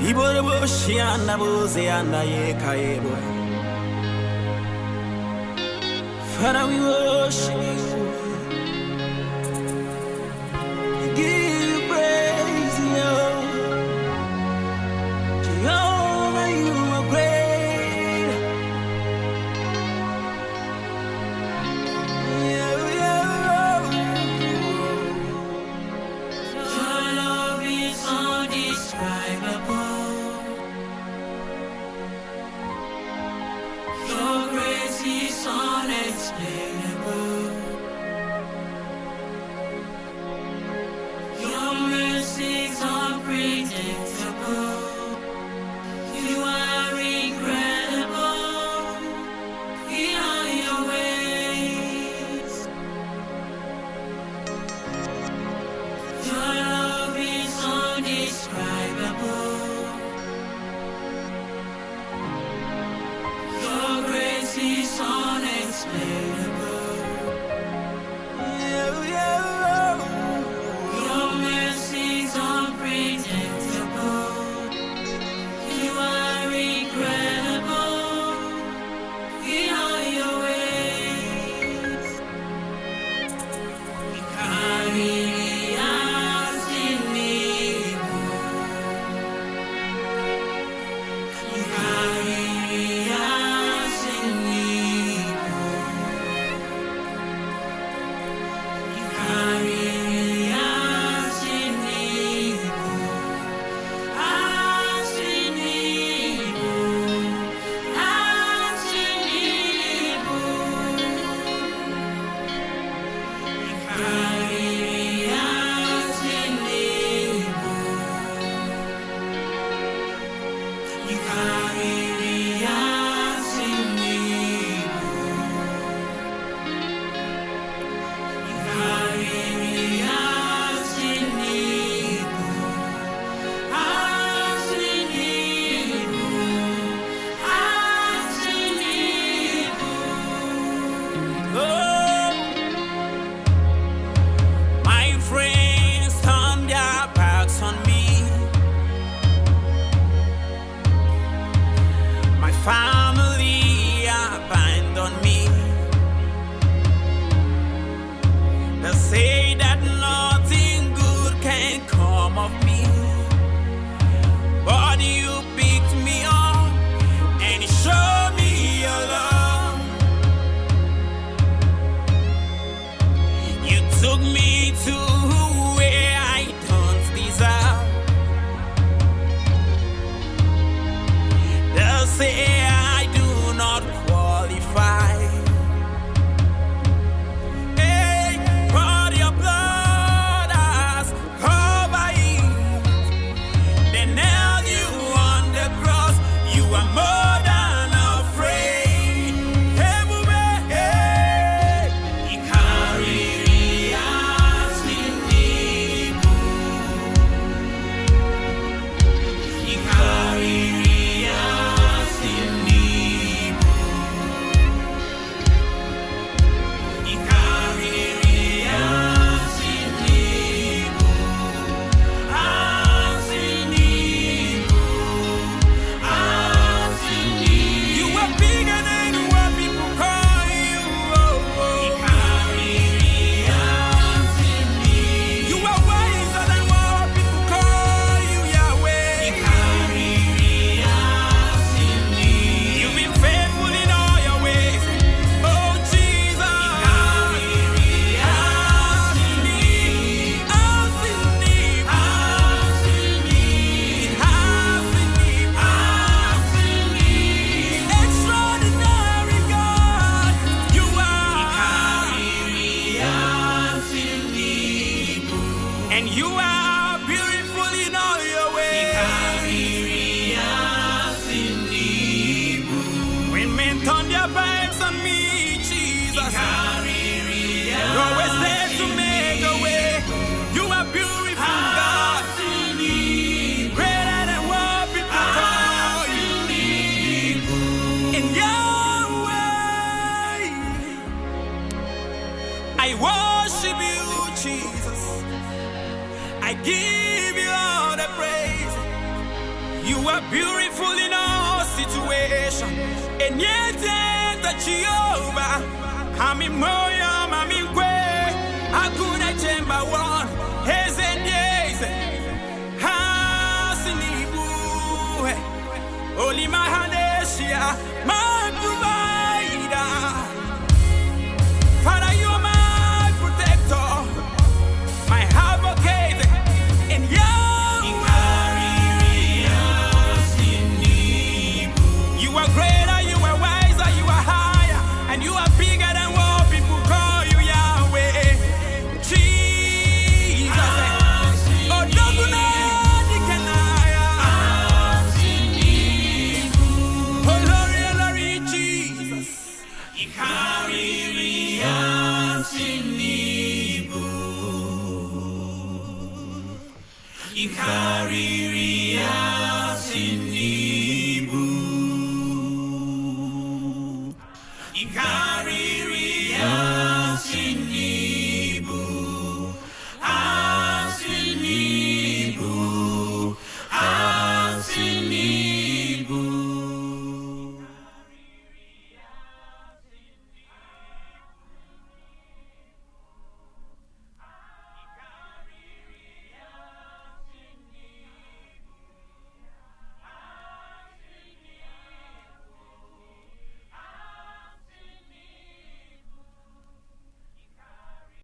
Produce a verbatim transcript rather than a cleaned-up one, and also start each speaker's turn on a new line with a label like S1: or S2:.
S1: Iboroboshi anabuze anayekayebo. Father, we worship you. We give you praise, yo. Jehovah, you are great. Yeah, yeah.
S2: Your love is undescribable. Your grace is unexplainable. Your mercy is unpredictable. You are incredible in all your ways. Your love is undescribable. Your grace is unexplainable.
S1: Yeah, yeah.
S2: Your mercy is unpredictable. You are incredible in all your ways. You carry us in me. You carry us in me. You carry us in me. Us in me. Us in me. You carry us in me. You carry us in me. You carry us in me. Us in me. Us in me.
S1: Oh, my friends turned their backs on me. My family abandoned me. They say that nothing good can come of me. But you picked me up and you showed me your love. You took me to where I don't deserve. They say I do not qualify. Hey, but your blood has covered it. They nailed you on the cross. You are more than afraid. Hey, booby, hey.
S2: You carry us in me. You carry us in me. You carry us in me. Us in me. Us in me.
S1: You are bigger than what people call you. Oh,
S2: You
S1: oh.
S2: carry us in me.
S1: You are wiser than what people call you, Yahweh.
S2: You carry us in me.
S1: You've been faithful in all your ways. Oh, Jesus.
S2: Carry us in me.
S1: Us in need.
S2: Us in me.
S1: Us in need.
S2: Us in me.
S1: Extraordinary God. You are.
S2: Carry us in me.
S1: And you are beautiful in all your ways.
S2: Carry us in me.
S1: When men turn their backs on me, Jesus.
S2: Carry
S1: You're always there to make a way. You are beautiful, God.
S2: us in me.
S1: Greater than what people call you. In Yahweh, I worship you, Jesus. I give you all the praise. You are beautiful in all situations. And yet, that Jehovah, I'm in Moya, I'm in Kwe, I couldn't chamber one. Yes, and yes, Hasinibu, Holy Mahanesia, my provider. Father, you are my protector, my advocate, and you. You are greater, you are wiser, you are higher, and you are bigger than what people call you, Yahweh. Jesus. Oh, Dogunadi Kenaya. Oh, Lord, Lord, Jesus.
S2: Ikaririya sini